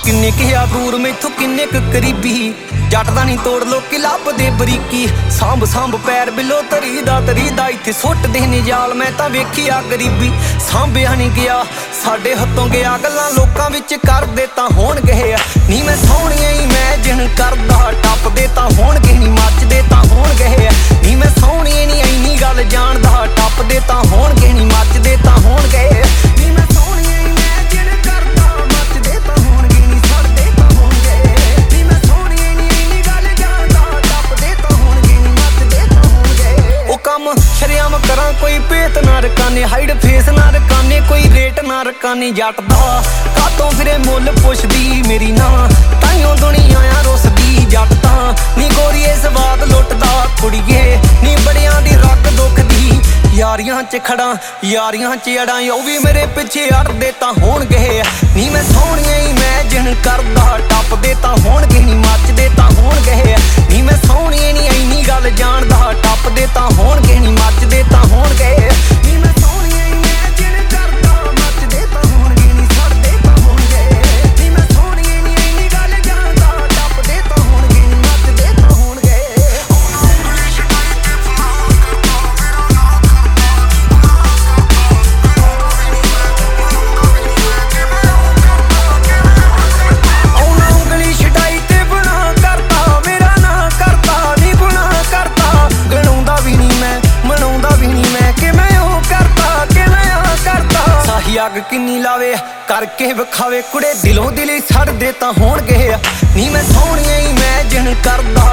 किन्ने किया दूर मैथों किन्ने क करीबी जट दा नहीं तोड़ लोकी लभदे बरीकी सांभ सांभ पैर बिलो तरीदा इत्थे सुट्टदे ने जाल मैं तां वेखिया गरीबी सांभिया नहीं गया साडे हत्थों गया गल्लां लोकां विच करदे तां होणगे नी मैं सोहणिया ही इमेजिन करदा टपदे तां होणगे नी मचदे तां होणगे नी मैं सोहणिया नी इन्नी गल जानदा टपदे तां होणगे नी मचदे तां होणगे नी मैं सोहणिया इमेजिन करदा मचदे तां होणगे नी सड़दे तां होणगे नी मैं सोहणिया नी इन्नी गल जानदा टपदे तां होणगे नी मचदे तां होणगे ओ कम शरेआम करां कोई भेत ना रकाने हाइड फेस ना रकाने कोई रेट ना रकाने जट दा कातों फिरे मुੱਲ पुछदी मेरी ना ताइयों दुनिया आ रुसदी जट तां नी गोरीए सवाद लुटदा कुड़िए नी बड़ियां दी रग दुख दी यारियां च खड़ा यारियां च अड़ां ओ भी मेरे पिछे अड़दे तां होणगे नी मैं सोहणिया इमेजिन करदा टपदे तां होणगे नी मचदे तां होणगे नी मैं सोहणिया नी इन्नी गल जानदा टपदे तां होणगे नी मचदे तां होणगे नी मैं सोहणिया इमेजिन करदा मचदे तां होणगे नी सड़दे तां होणगे नी मैं सोहणिया नी इन्नी गल जानदा टपदे तां होणगे नी मचदे तां होणगे अग किन्नी लावे करके विखावे कुड़े दिलों दिली सड़दे तां होणगे नी मैं सोहणिया इमेजिन करदा